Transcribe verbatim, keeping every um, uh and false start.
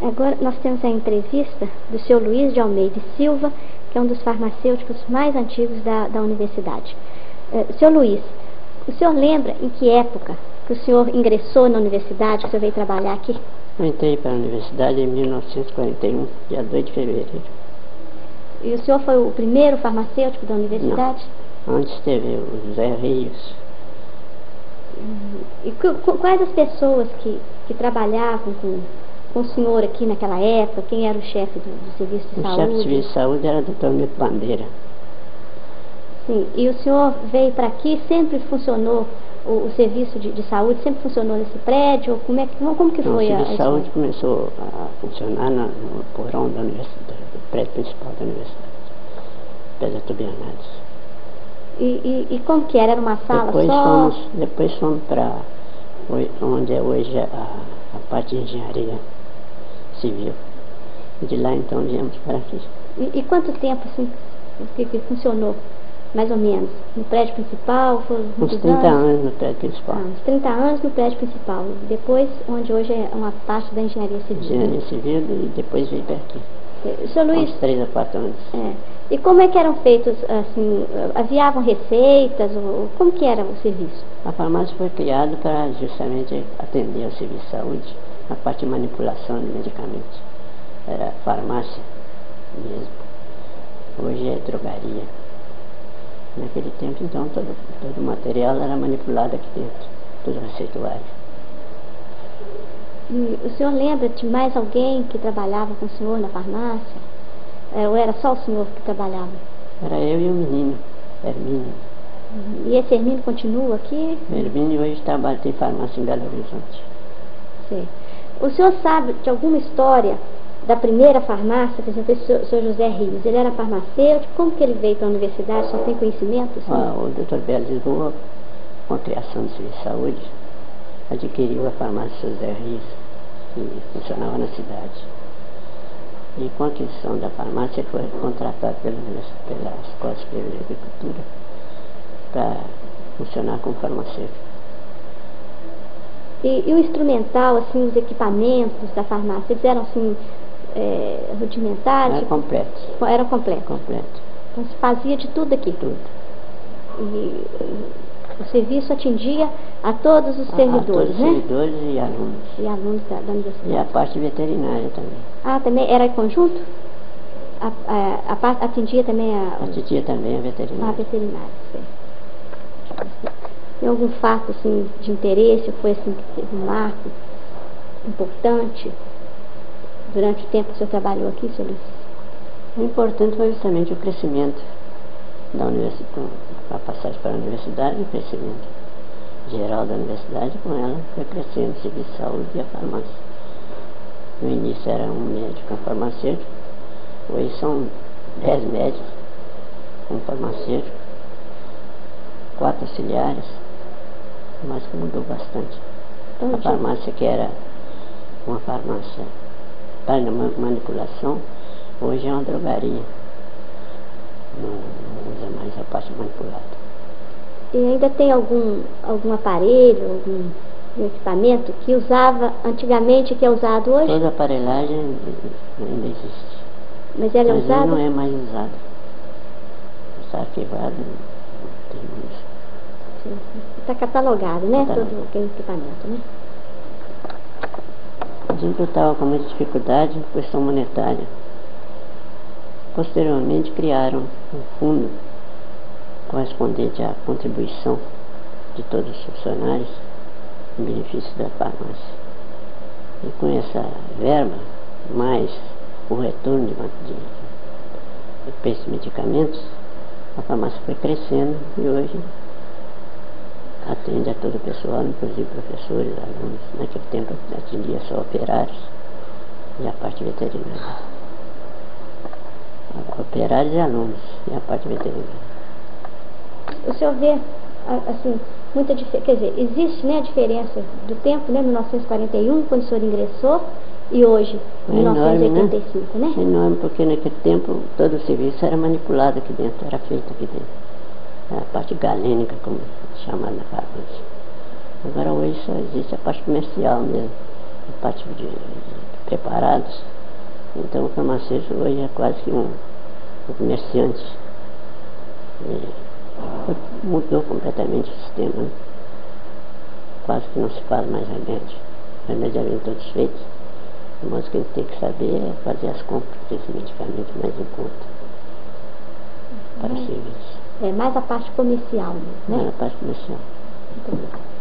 Agora nós temos a entrevista do senhor Luiz de Almeida Silva, que é um dos farmacêuticos mais antigos da, da universidade. Uh, senhor Luiz, o senhor lembra em que época que o senhor ingressou na universidade, que o senhor veio trabalhar aqui? Eu entrei para a universidade em mil novecentos e quarenta e um, dia dois de fevereiro. E o senhor foi o primeiro farmacêutico da universidade? Não. Antes teve o José Rios. E quais as pessoas que, que trabalhavam com, com o senhor aqui naquela época? Quem era o chefe do, do serviço de o saúde? O chefe do serviço de saúde era o doutor Milton Bandeira. Sim, e o senhor veio para aqui, sempre funcionou, o, o serviço de, de saúde sempre funcionou nesse prédio? Como, é, como, como que Não, foi a... O serviço de saúde começou a funcionar no, no porão da universidade, do prédio principal da universidade, Pedro Tubianados. E, e, e como que era? Era uma sala depois só? Fomos, depois fomos para onde é hoje a, a parte de engenharia civil. E de lá então viemos para aqui. E, e quanto tempo assim que, que funcionou, mais ou menos? No prédio principal? Foram uns trinta anos? anos no prédio principal. Ah, uns trinta anos no prédio principal. Depois, onde hoje é uma parte da engenharia civil. Engenharia civil e depois veio para aqui. Senhor Luiz, uns três a quatro anos. É. E como é que eram feitos, assim, aviavam receitas, ou como que era o serviço? A farmácia foi criada para justamente atender ao serviço de saúde, a parte de manipulação de medicamentos. Era farmácia mesmo. Hoje é drogaria. Naquele tempo, então, todo, todo o material era manipulado aqui dentro, todo o receituário. E o senhor lembra de mais alguém que trabalhava com o senhor na farmácia? É, ou era só o senhor que trabalhava? Era eu e o menino, Hermínio. Uhum. E esse Hermínio continua aqui? Hermínio hoje trabalha em farmácia em Belo Horizonte. Sim. O senhor sabe de alguma história da primeira farmácia, por exemplo, o senhor José Rios? Ele era farmacêutico, como que ele veio para a universidade? Só tem conhecimento? Assim? Ah, o doutor Belo Lisboa, com a criação do serviço de saúde, adquiriu a farmácia José Rios, que funcionava na cidade. E com a aquisição da farmácia, foi contratado pela, pela Escola Superior de Agricultura para funcionar como farmacêutico. E, e o instrumental, assim, os equipamentos da farmácia, eles eram assim, é, rudimentares? Era completo. Era completo? Completo. Então se fazia de tudo aqui? Tudo. E, e o serviço atingia a todos os a, servidores, a todos os né? servidores e alunos. E alunos da, da universidade. E a parte veterinária também. Ah, também era em conjunto? A, a, a parte atendia também a... Atendia também a veterinária. A veterinária, certo. Tem algum fato, assim, de interesse, foi assim, que teve um marco importante durante o tempo que o senhor trabalhou aqui, senhor Luiz? O importante foi justamente o crescimento da universidade, a passagem para a universidade, o crescimento geral da universidade, com ela foi crescendo o serviço de saúde e a farmácia. No início era um médico, um farmacêutico, hoje são dez médicos, um farmacêutico, quatro auxiliares, mas que mudou bastante. Então, a farmácia, que era uma farmácia para manipulação, hoje é uma drogaria. Não, não usa mais a parte manipulada. E ainda tem algum, algum aparelho, algum equipamento que usava antigamente, que é usado hoje? Toda a aparelhagem ainda existe. Mas ela é Mas usada? não é mais usada. Está arquivado, não tem mais. Está catalogado, né? Catalogado. Todo aquele equipamento, né? A gente estava com muita dificuldade em questão monetária. Posteriormente criaram um fundo correspondente à contribuição de todos os funcionários em benefício da farmácia. E com essa verba, mais o retorno de, de, de preço de medicamentos, a farmácia foi crescendo e hoje atende a todo o pessoal, inclusive professores, alunos. Naquele tempo atendia só operários e a parte veterinária. Operários e alunos e a parte veterinária. O senhor vê, assim, muita diferença, quer dizer, existe, né, a diferença do tempo, né, mil novecentos e quarenta e um, quando o senhor ingressou, e hoje, é mil novecentos e oitenta e cinco, né? É enorme, porque naquele tempo todo o serviço era manipulado aqui dentro, era feito aqui dentro. A parte galênica, como é chamada na farmácia. Agora hoje só existe a parte comercial mesmo, a parte de, de preparados. Então o farmacêutico hoje é quase que um, um comerciante. E mudou completamente o sistema, né? Quase que não se faz mais remédio. Os remédios já vêm todos feitos. Mas o que a gente tem que saber é fazer as compras desse medicamento mais em conta para serviço. É mais a parte comercial, né? Mais a parte comercial. Muito bem.